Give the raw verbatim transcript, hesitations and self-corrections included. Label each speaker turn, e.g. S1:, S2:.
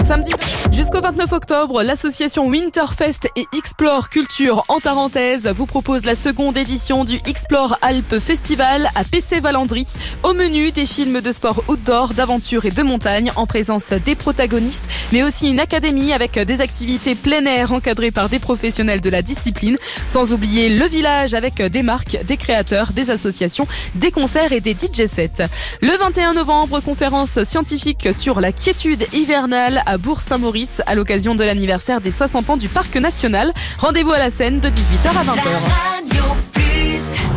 S1: Samedi jusqu'au vingt-neuf octobre, l'association Winterfest et Explore Culture en Tarentaise vous propose la seconde édition du Explore Alpes Festival à Pessé-Valandry. Au menu, des films de sport outdoor, d'aventure et de montagne en présence des protagonistes, mais aussi une académie avec des activités plein air encadrées par des professionnels de la discipline. Sans oublier le village avec des marques, des créateurs, des associations, des concerts et des D J sets. Le vingt et un novembre, conférence scientifique sur la quiétude hivernale à Bourg-Saint-Maurice à l'occasion de l'anniversaire des soixante ans du Parc National. Rendez-vous à la Seine de dix-huit heures à vingt heures.